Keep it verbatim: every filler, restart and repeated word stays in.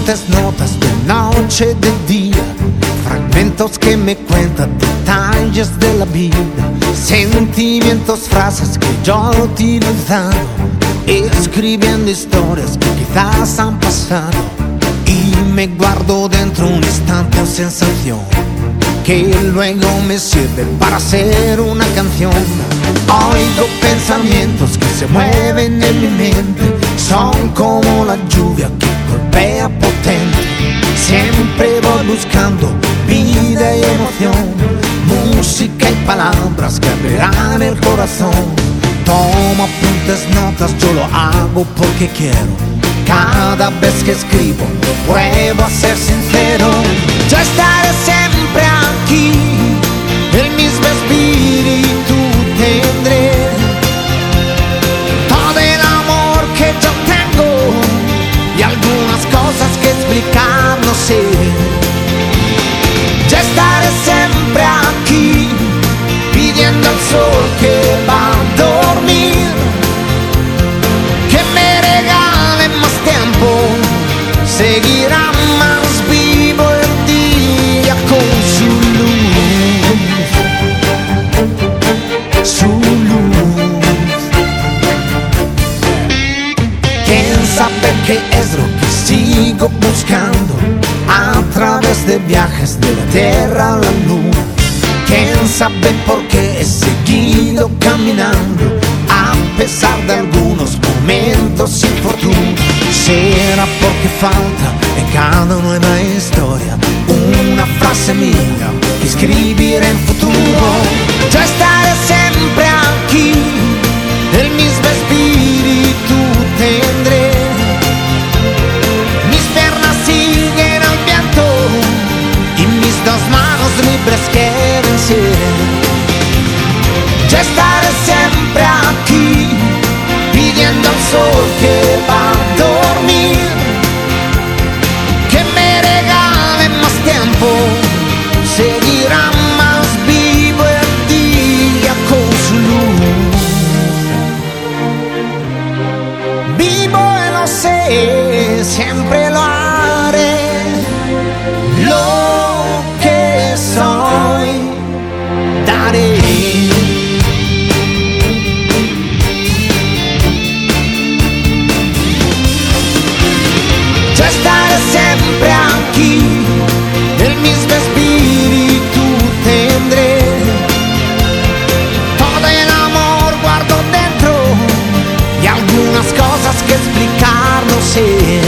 apuntes, notas de noche, de día, fragmentos que me cuentan detalles de la vida, sentimientos, frases que yo he utilizado, escribiendo historias que quizás han pasado, y me guardo dentro un instante o sensación que luego me sirve para hacer una canción. Oigo pensamientos que se mueven en mi mente, son como la lluvia que golpea potente. Siempre voy buscando vida y emoción, música y palabras que abrirán el corazón. Tomo apuntes, notas, yo lo hago porque quiero. Cada vez que escribo pruebo a ser sincero. Yo estaré siempre aquí, el mismo espíritu tendré. Todo el amor que yo tengo y algunas cosas que explicar no sé. Yo estaré siempre aquí, pidiendo al sol que va a dormir, que me regale más tiempo, seguirá más vivo el día con su luz, su luz. ¿Quién sabe qué es lo que sigo buscando a través de viajes de la tierra a la luna? ¿Quién sabe por qué he seguido caminando a pesar de algunos momentos sin fortuna? ¿Será porque falta en cada nueva historia una frase mía que escribir en futuro? Yo estaré siempre aquí, el mismo espíritu tendré. Mis piernas siguen al viento y mis dos manos libres quieren ser. Yo estaré siempre aquí, pidiendo al sol que va a dormir, que me regale más tiempo, seguirá más vivo el día con su luz. Vivo y lo sé, siempre lo haré, lo que soy daré. Yo estaré siempre aquí, el mismo espíritu tendré. Todo el amor guardo dentro y algunas cosas que explicar no sé.